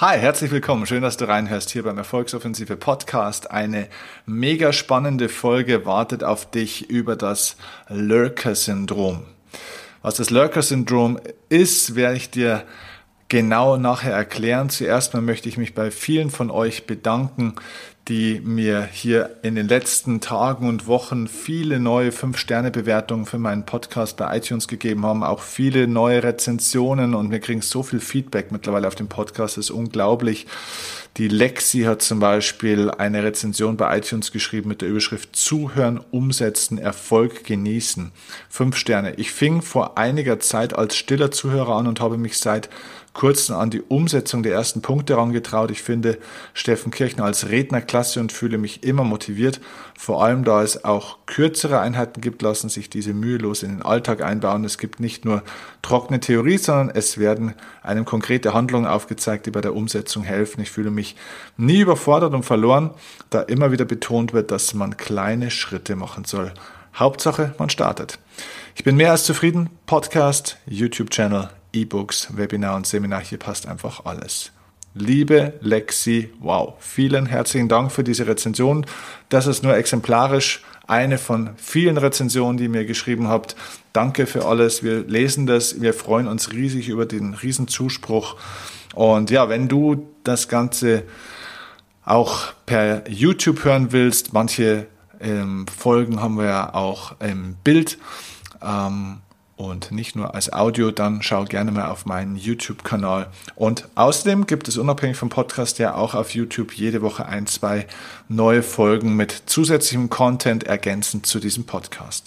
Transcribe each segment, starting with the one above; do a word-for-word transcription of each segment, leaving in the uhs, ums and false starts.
Hi, herzlich willkommen. Schön, dass du reinhörst hier beim Erfolgsoffensive Podcast. Eine mega spannende Folge wartet auf dich über das Lurker-Syndrom. Was das Lurker-Syndrom ist, werde ich dir genau nachher erklären. Zuerst mal möchte ich mich bei vielen von euch bedanken, die mir hier in den letzten Tagen und Wochen viele neue fünf Sterne Bewertungen für meinen Podcast bei iTunes gegeben haben, auch viele neue Rezensionen, und wir kriegen so viel Feedback mittlerweile auf dem Podcast, das ist unglaublich. Die Lexi hat zum Beispiel eine Rezension bei iTunes geschrieben mit der Überschrift Zuhören, Umsetzen, Erfolg genießen. Fünf Sterne. Ich fing vor einiger Zeit als stiller Zuhörer an und habe mich seit kurzem an die Umsetzung der ersten Punkte herangetraut. Ich finde Steffen Kirchner als Redner klasse und fühle mich immer motiviert. Vor allem, da es auch kürzere Einheiten gibt, lassen sich diese mühelos in den Alltag einbauen. Es gibt nicht nur trockene Theorie, sondern es werden einem konkrete Handlungen aufgezeigt, die bei der Umsetzung helfen. Ich fühle mich nie überfordert und verloren, da immer wieder betont wird, dass man kleine Schritte machen soll. Hauptsache, man startet. Ich bin mehr als zufrieden. Podcast, YouTube-Channel, E-Books, Webinar und Seminar, hier passt einfach alles. Liebe Lexi, wow, vielen herzlichen Dank für diese Rezension. Das ist nur exemplarisch eine von vielen Rezensionen, die ihr mir geschrieben habt. Danke für alles, wir lesen das, wir freuen uns riesig über den riesen Zuspruch. Und ja, wenn du das Ganze auch per YouTube hören willst, manche ähm, Folgen haben wir ja auch im Bild, ähm, und nicht nur als Audio, dann schau gerne mal auf meinen YouTube-Kanal. Und außerdem gibt es unabhängig vom Podcast ja auch auf YouTube jede Woche ein, zwei neue Folgen mit zusätzlichem Content ergänzend zu diesem Podcast.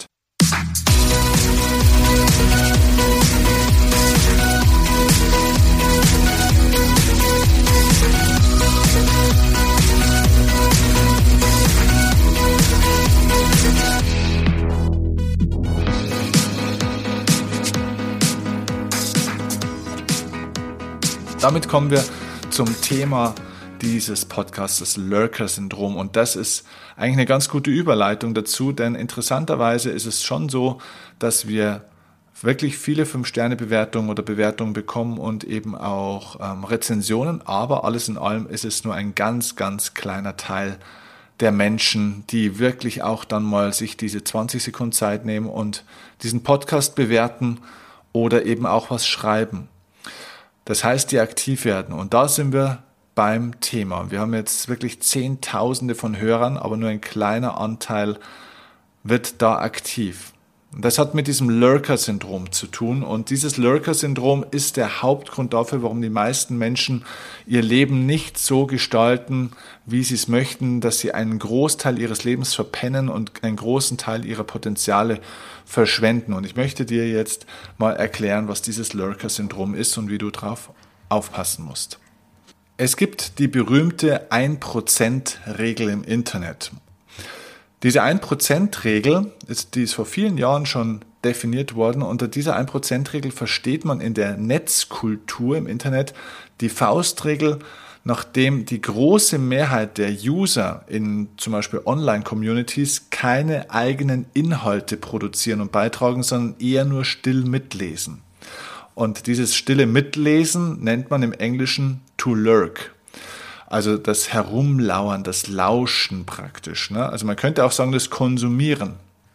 Damit kommen wir zum Thema dieses Podcasts, das Lurker-Syndrom. Und das ist eigentlich eine ganz gute Überleitung dazu, denn interessanterweise ist es schon so, dass wir wirklich viele fünf Sterne Bewertungen oder Bewertungen bekommen und eben auch ähm, Rezensionen. Aber alles in allem ist es nur ein ganz, ganz kleiner Teil der Menschen, die wirklich auch dann mal sich diese zwanzig Sekunden Zeit nehmen und diesen Podcast bewerten oder eben auch was schreiben. Das heißt, die aktiv werden. Und da sind wir beim Thema. Wir haben jetzt wirklich Zehntausende von Hörern, aber nur ein kleiner Anteil wird da aktiv. Und das hat mit diesem Lurker-Syndrom zu tun. Und dieses Lurker-Syndrom ist der Hauptgrund dafür, warum die meisten Menschen ihr Leben nicht so gestalten, wie sie es möchten, dass sie einen Großteil ihres Lebens verpennen und einen großen Teil ihrer Potenziale verschwenden. Und ich möchte dir jetzt mal erklären, was dieses Lurker-Syndrom ist und wie du drauf aufpassen musst. Es gibt die berühmte ein Prozent Regel im Internet. Diese ein Prozent Regel, ist, die ist vor vielen Jahren schon definiert worden. Unter dieser ein Prozent Regel versteht man in der Netzkultur im Internet die Faustregel, nachdem die große Mehrheit der User in zum Beispiel Online-Communities keine eigenen Inhalte produzieren und beitragen, sondern eher nur still mitlesen. Und dieses stille Mitlesen nennt man im Englischen to lurk. Also das Herumlauern, das Lauschen praktisch. Ne? Also man könnte auch sagen, das Konsumieren.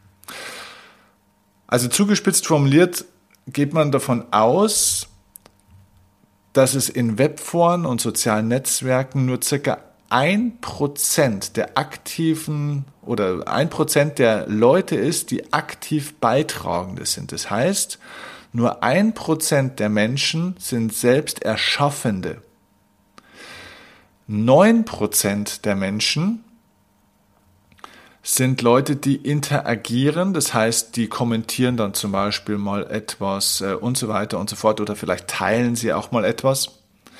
Also zugespitzt formuliert geht man davon aus, dass es in Webforen und sozialen Netzwerken nur circa ein Prozent der aktiven oder ein Prozent der Leute ist, die aktiv Beitragende sind. Das heißt, nur ein Prozent der Menschen sind selbst Erschaffende. Neun Prozent der Menschen sind Leute, die interagieren, das heißt, die kommentieren dann zum Beispiel mal etwas äh, und so weiter und so fort oder vielleicht teilen sie auch mal etwas.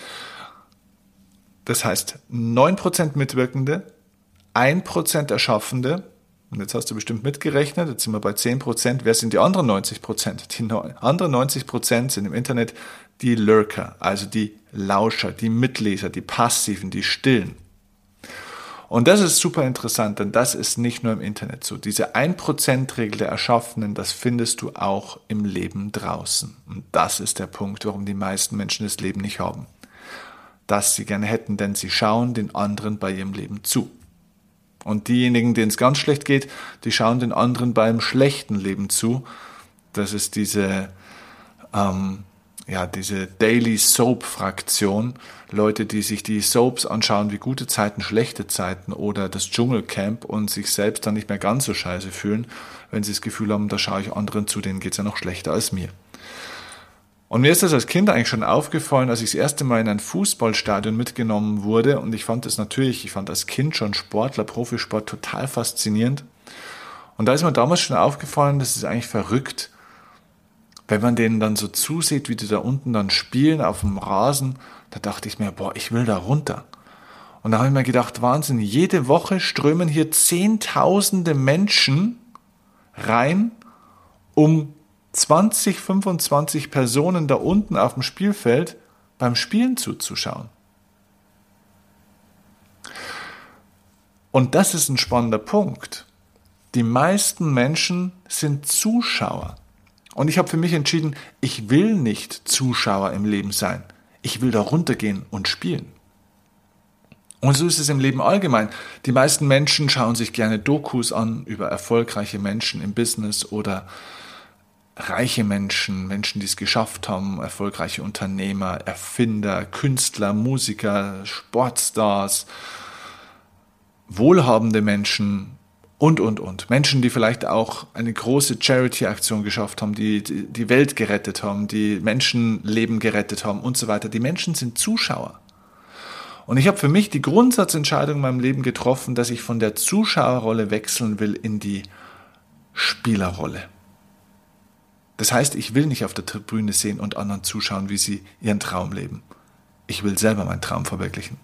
Das heißt, neun Prozent Mitwirkende, ein Prozent Erschaffende, und jetzt hast du bestimmt mitgerechnet, jetzt sind wir bei zehn Prozent, wer sind die anderen neunzig Prozent? Die anderen neunzig Prozent sind im Internet die Lurker, also die Lauscher, die Mitleser, die Passiven, die Stillen. Und das ist super interessant, denn das ist nicht nur im Internet so. Diese ein Prozent Regel der Erschaffenen, das findest du auch im Leben draußen. Und das ist der Punkt, warum die meisten Menschen das Leben nicht haben. das sie gerne hätten, denn sie schauen den anderen bei ihrem Leben zu. Und diejenigen, denen es ganz schlecht geht, die schauen den anderen beim schlechten Leben zu. Das ist diese, ähm, ja, diese Daily Soap-Fraktion. Leute, die sich die Soaps anschauen wie gute Zeiten, schlechte Zeiten oder das Dschungelcamp und sich selbst dann nicht mehr ganz so scheiße fühlen, wenn sie das Gefühl haben, da schaue ich anderen zu, denen geht es ja noch schlechter als mir. Und mir ist das als Kind eigentlich schon aufgefallen, als ich das erste Mal in ein Fußballstadion mitgenommen wurde. Und ich fand das natürlich, ich fand als Kind schon Sportler, Profisport total faszinierend. Und da ist mir damals schon aufgefallen, das ist eigentlich verrückt, wenn man denen dann so zusieht, wie die da unten dann spielen auf dem Rasen. Da dachte ich mir, boah, ich will da runter. Und da habe ich mir gedacht, Wahnsinn, jede Woche strömen hier Zehntausende Menschen rein, um zwanzig, fünfundzwanzig Personen da unten auf dem Spielfeld beim Spielen zuzuschauen. Und das ist ein spannender Punkt. Die meisten Menschen sind Zuschauer. Und ich habe für mich entschieden, ich will nicht Zuschauer im Leben sein. Ich will da runtergehen und spielen. Und so ist es im Leben allgemein. Die meisten Menschen schauen sich gerne Dokus an über erfolgreiche Menschen im Business oder reiche Menschen, Menschen, die es geschafft haben, erfolgreiche Unternehmer, Erfinder, Künstler, Musiker, Sportstars, wohlhabende Menschen und, und, und. Menschen, die vielleicht auch eine große Charity-Aktion geschafft haben, die die Welt gerettet haben, die Menschenleben gerettet haben und so weiter. Die Menschen sind Zuschauer. Und ich habe für mich die Grundsatzentscheidung in meinem Leben getroffen, dass ich von der Zuschauerrolle wechseln will in die Spielerrolle. Das heißt, ich will nicht auf der Tribüne sehen und anderen zuschauen, wie sie ihren Traum leben. Ich will selber meinen Traum verwirklichen.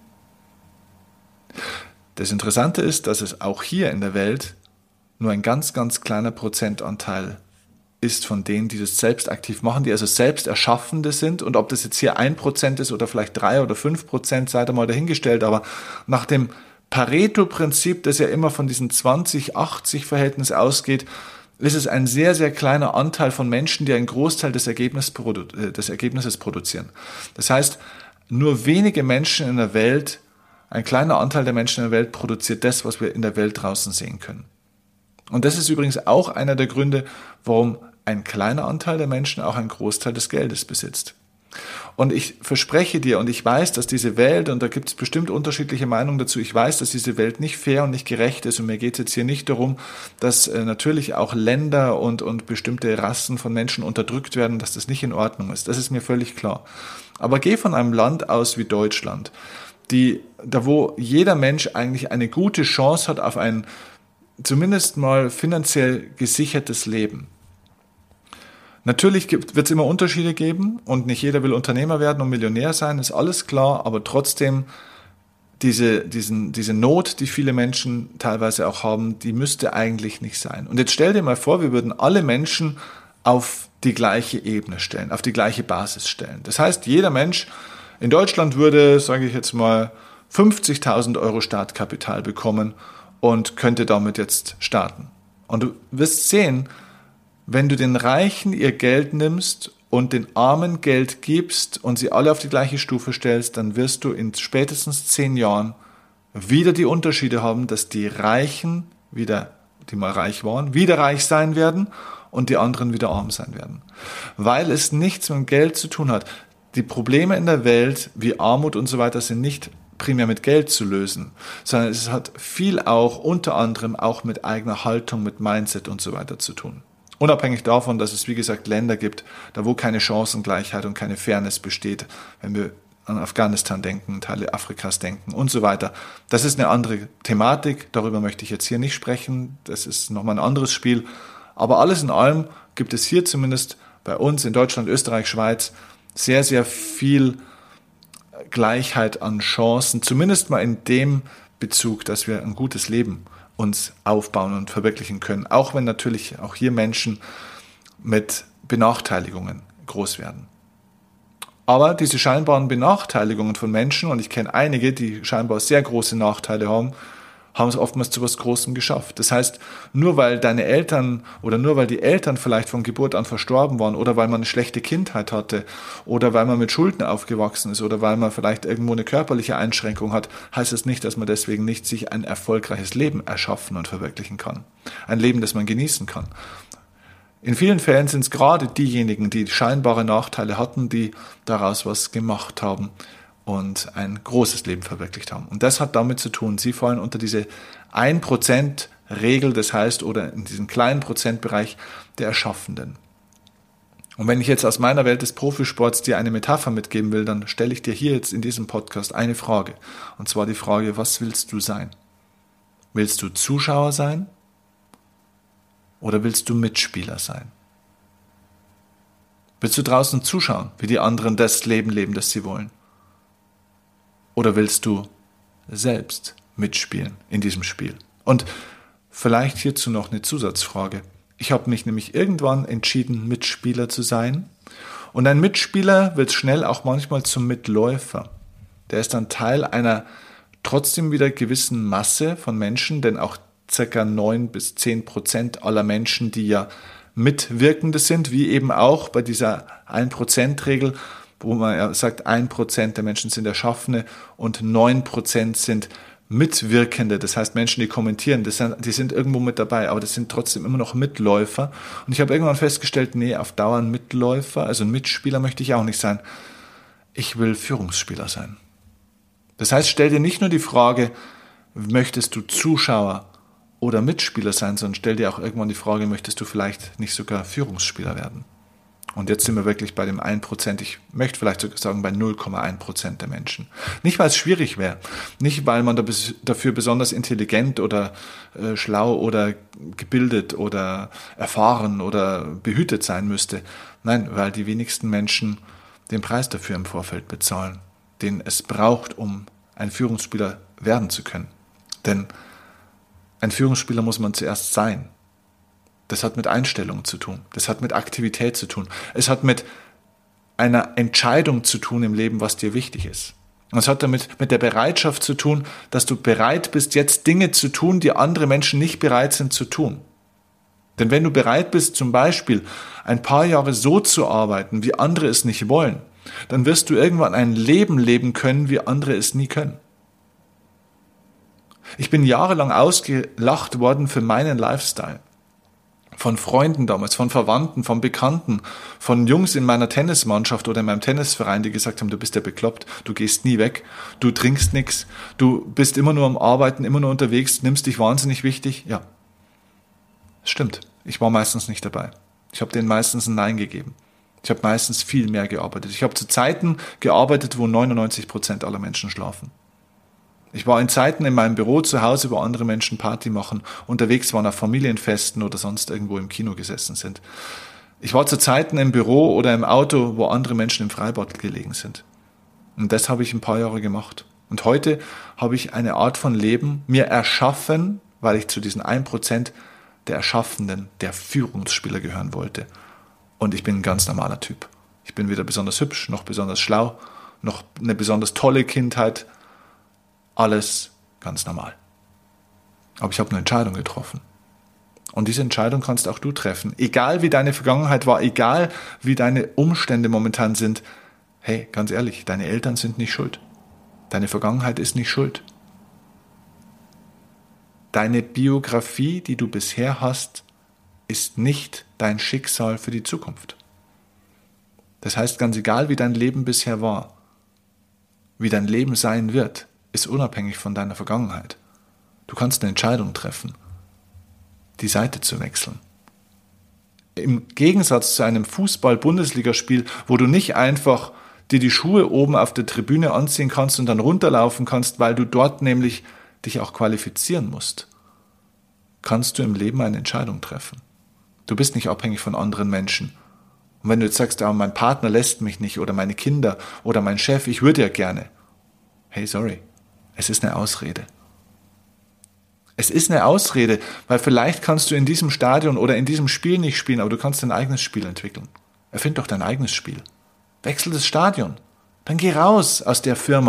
Das Interessante ist, dass es auch hier in der Welt nur ein ganz, ganz kleiner Prozentanteil ist von denen, die das selbst aktiv machen, die also selbst Erschaffende sind. Und ob das jetzt hier ein Prozent ist oder vielleicht drei oder fünf Prozent, sei da mal dahingestellt. Aber nach dem Pareto-Prinzip, das ja immer von diesem zwanzig achtzig Verhältnis ausgeht, ist es ein sehr, sehr kleiner Anteil von Menschen, die einen Großteil des, Ergebnis, des Ergebnisses produzieren. Das heißt, nur wenige Menschen in der Welt, ein kleiner Anteil der Menschen in der Welt produziert das, was wir in der Welt draußen sehen können. Und das ist übrigens auch einer der Gründe, warum ein kleiner Anteil der Menschen auch einen Großteil des Geldes besitzt. Und ich verspreche dir, und ich weiß, dass diese Welt, und da gibt es bestimmt unterschiedliche Meinungen dazu, ich weiß, dass diese Welt nicht fair und nicht gerecht ist, und mir geht es jetzt hier nicht darum, dass äh, natürlich auch Länder und, und bestimmte Rassen von Menschen unterdrückt werden, dass das nicht in Ordnung ist. Das ist mir völlig klar. Aber geh von einem Land aus wie Deutschland, die, da wo jeder Mensch eigentlich eine gute Chance hat auf ein zumindest mal finanziell gesichertes Leben. Natürlich wird es immer Unterschiede geben und nicht jeder will Unternehmer werden und Millionär sein, ist alles klar, aber trotzdem diese, diesen, diese Not, die viele Menschen teilweise auch haben, die müsste eigentlich nicht sein. Und jetzt stell dir mal vor, wir würden alle Menschen auf die gleiche Ebene stellen, auf die gleiche Basis stellen. Das heißt, jeder Mensch in Deutschland würde, sage ich jetzt mal, fünfzigtausend Euro Startkapital bekommen und könnte damit jetzt starten. Und du wirst sehen, wenn du den Reichen ihr Geld nimmst und den Armen Geld gibst und sie alle auf die gleiche Stufe stellst, dann wirst du in spätestens zehn Jahren wieder die Unterschiede haben, dass die Reichen wieder, die mal reich waren, wieder reich sein werden und die anderen wieder arm sein werden. Weil es nichts mit Geld zu tun hat. Die Probleme in der Welt, wie Armut und so weiter, sind nicht primär mit Geld zu lösen, sondern es hat viel auch, unter anderem auch mit eigener Haltung, mit Mindset und so weiter zu tun. Unabhängig davon, dass es, wie gesagt, Länder gibt, da wo keine Chancengleichheit und keine Fairness besteht, wenn wir an Afghanistan denken, Teile Afrikas denken und so weiter. Das ist eine andere Thematik, darüber möchte ich jetzt hier nicht sprechen, das ist nochmal ein anderes Spiel. Aber alles in allem gibt es hier zumindest bei uns in Deutschland, Österreich, Schweiz sehr, sehr viel Gleichheit an Chancen, zumindest mal in dem Bezug, dass wir ein gutes Leben uns aufbauen und verwirklichen können, auch wenn natürlich auch hier Menschen mit Benachteiligungen groß werden. Aber diese scheinbaren Benachteiligungen von Menschen, und ich kenne einige, die scheinbar sehr große Nachteile haben, haben es oftmals zu was Großem geschafft. Das heißt, nur weil deine Eltern oder nur weil die Eltern vielleicht von Geburt an verstorben waren oder weil man eine schlechte Kindheit hatte oder weil man mit Schulden aufgewachsen ist oder weil man vielleicht irgendwo eine körperliche Einschränkung hat, heißt es nicht, dass man deswegen nicht sich ein erfolgreiches Leben erschaffen und verwirklichen kann. Ein Leben, das man genießen kann. In vielen Fällen sind es gerade diejenigen, die scheinbare Nachteile hatten, die daraus was gemacht haben und ein großes Leben verwirklicht haben. Und das hat damit zu tun, sie fallen unter diese ein Prozent Regel, das heißt, oder in diesem kleinen Prozentbereich der Erschaffenden. Und wenn ich jetzt aus meiner Welt des Profisports dir eine Metapher mitgeben will, dann stelle ich dir hier jetzt in diesem Podcast eine Frage. Und zwar die Frage, was willst du sein? Willst du Zuschauer sein? Oder willst du Mitspieler sein? Willst du draußen zuschauen, wie die anderen das Leben leben, das sie wollen? Oder willst du selbst mitspielen in diesem Spiel? Und vielleicht hierzu noch eine Zusatzfrage. Ich habe mich nämlich irgendwann entschieden, Mitspieler zu sein. Und ein Mitspieler wird schnell auch manchmal zum Mitläufer. Der ist dann Teil einer trotzdem wieder gewissen Masse von Menschen, denn auch circa neun bis zehn Prozent aller Menschen, die ja Mitwirkende sind, wie eben auch bei dieser ein Prozent Regel, wo man ja sagt, ein Prozent der Menschen sind Erschaffene und neun Prozent sind Mitwirkende, das heißt Menschen, die kommentieren, das sind, die sind irgendwo mit dabei, aber das sind trotzdem immer noch Mitläufer. Und ich habe irgendwann festgestellt, nee, auf Dauer ein Mitläufer, also ein Mitspieler möchte ich auch nicht sein. Ich will Führungsspieler sein. Das heißt, stell dir nicht nur die Frage, möchtest du Zuschauer oder Mitspieler sein, sondern stell dir auch irgendwann die Frage, möchtest du vielleicht nicht sogar Führungsspieler werden? Und jetzt sind wir wirklich bei dem ein Prozent, ich möchte vielleicht sogar sagen bei null Komma eins Prozent der Menschen. Nicht, weil es schwierig wäre, nicht, weil man dafür besonders intelligent oder äh, schlau oder gebildet oder erfahren oder behütet sein müsste. Nein, weil die wenigsten Menschen den Preis dafür im Vorfeld bezahlen, den es braucht, um ein Führungsspieler werden zu können. Denn ein Führungsspieler muss man zuerst sein. Das hat mit Einstellung zu tun. Das hat mit Aktivität zu tun. Es hat mit einer Entscheidung zu tun im Leben, was dir wichtig ist. Und es hat damit mit der Bereitschaft zu tun, dass du bereit bist, jetzt Dinge zu tun, die andere Menschen nicht bereit sind zu tun. Denn wenn du bereit bist, zum Beispiel ein paar Jahre so zu arbeiten, wie andere es nicht wollen, dann wirst du irgendwann ein Leben leben können, wie andere es nie können. Ich bin jahrelang ausgelacht worden für meinen Lifestyle. Von Freunden damals, von Verwandten, von Bekannten, von Jungs in meiner Tennismannschaft oder in meinem Tennisverein, die gesagt haben, du bist ja bekloppt, du gehst nie weg, du trinkst nichts, du bist immer nur am Arbeiten, immer nur unterwegs, nimmst dich wahnsinnig wichtig. Ja, stimmt, ich war meistens nicht dabei. Ich habe denen meistens ein Nein gegeben. Ich habe meistens viel mehr gearbeitet. Ich habe zu Zeiten gearbeitet, wo neunundneunzig Prozent aller Menschen schlafen. Ich war in Zeiten in meinem Büro zu Hause, wo andere Menschen Party machen, unterwegs waren auf Familienfesten oder sonst irgendwo im Kino gesessen sind. Ich war zu Zeiten im Büro oder im Auto, wo andere Menschen im Freibad gelegen sind. Und das habe ich ein paar Jahre gemacht. Und heute habe ich eine Art von Leben mir erschaffen, weil ich zu diesen ein Prozent der Erschaffenden, der Führungsspieler gehören wollte. Und ich bin ein ganz normaler Typ. Ich bin weder besonders hübsch, noch besonders schlau, noch eine besonders tolle Kindheit. Alles ganz normal. Aber ich habe eine Entscheidung getroffen. Und diese Entscheidung kannst auch du treffen. Egal wie deine Vergangenheit war, egal wie deine Umstände momentan sind. Hey, ganz ehrlich, deine Eltern sind nicht schuld. Deine Vergangenheit ist nicht schuld. Deine Biografie, die du bisher hast, ist nicht dein Schicksal für die Zukunft. Das heißt, ganz egal wie dein Leben bisher war, wie dein Leben sein wird, ist unabhängig von deiner Vergangenheit. Du kannst eine Entscheidung treffen, die Seite zu wechseln. Im Gegensatz zu einem Fußball-Bundesligaspiel, wo du nicht einfach dir die Schuhe oben auf der Tribüne anziehen kannst und dann runterlaufen kannst, weil du dort nämlich dich auch qualifizieren musst, kannst du im Leben eine Entscheidung treffen. Du bist nicht abhängig von anderen Menschen. Und wenn du jetzt sagst, ah, mein Partner lässt mich nicht oder meine Kinder oder mein Chef, ich würde ja gerne. Hey, sorry. Es ist eine Ausrede. Es ist eine Ausrede, weil vielleicht kannst du in diesem Stadion oder in diesem Spiel nicht spielen, aber du kannst dein eigenes Spiel entwickeln. Erfind doch dein eigenes Spiel. Wechsel das Stadion. Dann geh raus aus der Firma,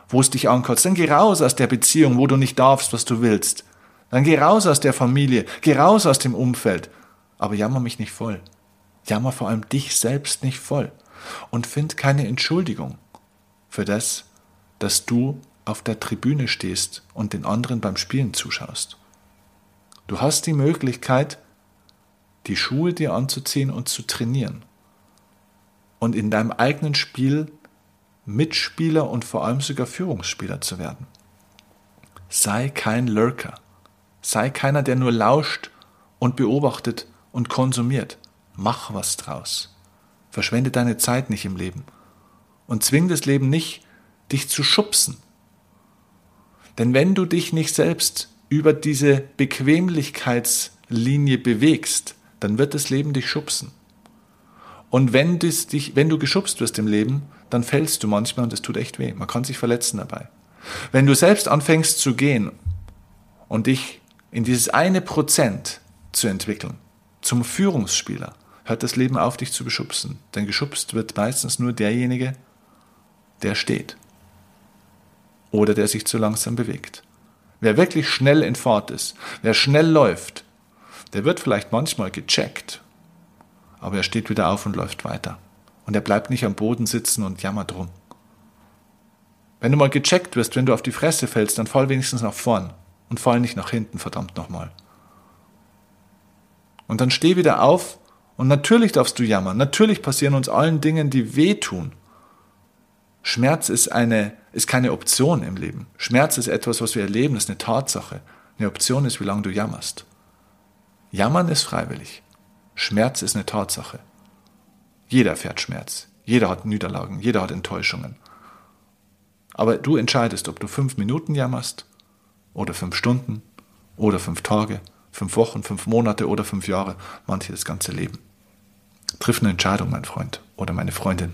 wo es dich ankotzt. Dann geh raus aus der Beziehung, wo du nicht darfst, was du willst. Dann geh raus aus der Familie, geh raus aus dem Umfeld. Aber jammer mich nicht voll. Jammer vor allem dich selbst nicht voll. Und find keine Entschuldigung für das, dass du auf der Tribüne stehst und den anderen beim Spielen zuschaust. Du hast die Möglichkeit, die Schuhe dir anzuziehen und zu trainieren. Und in deinem eigenen Spiel Mitspieler und vor allem sogar Führungsspieler zu werden. Sei kein Lurker. Sei keiner, der nur lauscht und beobachtet und konsumiert. Mach was draus. Verschwende deine Zeit nicht im Leben. Und zwing das Leben nicht, dich zu schubsen. Denn wenn du dich nicht selbst über diese Bequemlichkeitslinie bewegst, dann wird das Leben dich schubsen. Und wenn, das dich, wenn du geschubst wirst im Leben, dann fällst du manchmal und es tut echt weh. Man kann sich verletzen dabei. Wenn du selbst anfängst zu gehen und dich in dieses eine Prozent zu entwickeln, zum Führungsspieler, hört das Leben auf, dich zu beschubsen. Denn geschubst wird meistens nur derjenige, der steht. Oder der sich zu langsam bewegt. Wer wirklich schnell in Fahrt ist, wer schnell läuft, der wird vielleicht manchmal gecheckt, aber er steht wieder auf und läuft weiter. Und er bleibt nicht am Boden sitzen und jammert rum. Wenn du mal gecheckt wirst, wenn du auf die Fresse fällst, dann fall wenigstens nach vorn und fall nicht nach hinten, verdammt nochmal. Und dann steh wieder auf und natürlich darfst du jammern. Natürlich passieren uns allen Dingen, die wehtun. Schmerz ist, eine, ist keine Option im Leben. Schmerz ist etwas, was wir erleben, das ist eine Tatsache. Eine Option ist, wie lange du jammerst. Jammern ist freiwillig. Schmerz ist eine Tatsache. Jeder erfährt Schmerz. Jeder hat Niederlagen. Jeder hat Enttäuschungen. Aber du entscheidest, ob du fünf Minuten jammerst oder fünf Stunden oder fünf Tage, fünf Wochen, fünf Monate oder fünf Jahre, manche das ganze Leben. Triff eine Entscheidung, mein Freund oder meine Freundin.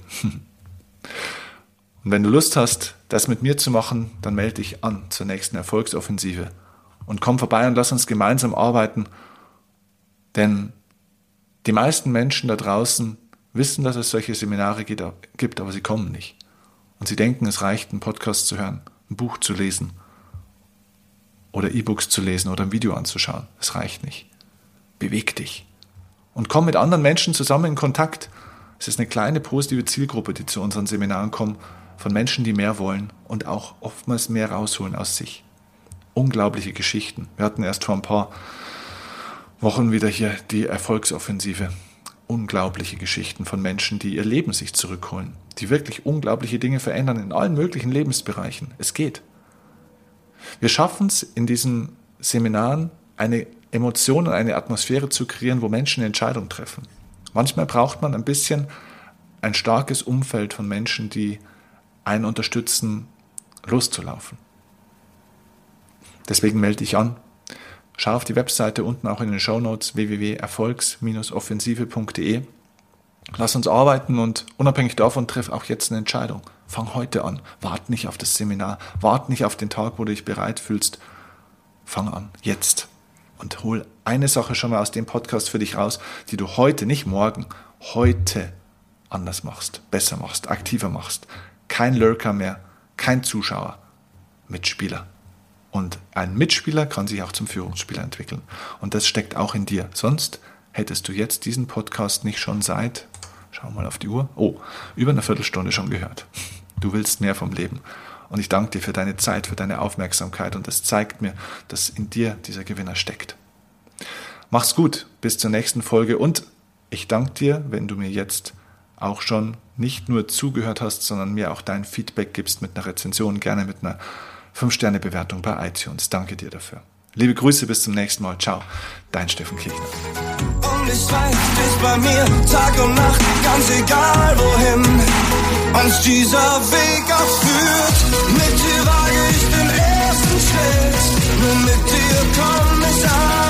Und wenn du Lust hast, das mit mir zu machen, dann melde dich an zur nächsten Erfolgsoffensive und komm vorbei und lass uns gemeinsam arbeiten, denn die meisten Menschen da draußen wissen, dass es solche Seminare gibt, aber sie kommen nicht. Und sie denken, es reicht, einen Podcast zu hören, ein Buch zu lesen oder E-Books zu lesen oder ein Video anzuschauen. Es reicht nicht. Beweg dich. Und komm mit anderen Menschen zusammen in Kontakt. Es ist eine kleine positive Zielgruppe, die zu unseren Seminaren kommen, von Menschen, die mehr wollen und auch oftmals mehr rausholen aus sich. Unglaubliche Geschichten. Wir hatten erst vor ein paar Wochen wieder hier die Erfolgsoffensive. Unglaubliche Geschichten von Menschen, die ihr Leben sich zurückholen, die wirklich unglaubliche Dinge verändern in allen möglichen Lebensbereichen. Es geht. Wir schaffen es in diesen Seminaren, eine Emotion und eine Atmosphäre zu kreieren, wo Menschen eine Entscheidung treffen. Manchmal braucht man ein bisschen ein starkes Umfeld von Menschen, die einen unterstützen, loszulaufen. Deswegen melde dich an. Schau auf die Webseite unten auch in den Shownotes w w w punkt erfolgs offensive punkt d e. Lass uns arbeiten und unabhängig davon triff auch jetzt eine Entscheidung. Fang heute an. Wart nicht auf das Seminar. Wart nicht auf den Tag, wo du dich bereit fühlst. Fang an. Jetzt. Und hol eine Sache schon mal aus dem Podcast für dich raus, die du heute, nicht morgen, heute anders machst, besser machst, aktiver machst. Kein Lurker mehr, kein Zuschauer, Mitspieler. Und ein Mitspieler kann sich auch zum Führungsspieler entwickeln. Und das steckt auch in dir. Sonst hättest du jetzt diesen Podcast nicht schon seit, schau mal auf die Uhr, oh, über eine Viertelstunde schon gehört. Du willst mehr vom Leben. Und ich danke dir für deine Zeit, für deine Aufmerksamkeit. Und das zeigt mir, dass in dir dieser Gewinner steckt. Mach's gut, bis zur nächsten Folge. Und ich danke dir, wenn du mir jetzt auch schon nicht nur zugehört hast, sondern mir auch dein Feedback gibst mit einer Rezension, gerne mit einer fünf Sterne Bewertung bei iTunes. Danke dir dafür. Liebe Grüße, bis zum nächsten Mal. Ciao, dein Steffen Kirchner. Und ich weiß, bist bei mir Tag und Nacht, ganz egal wohin uns dieser Weg auch führt. Mit dir wage ich den ersten Schritt, nur mit dir komm ich an.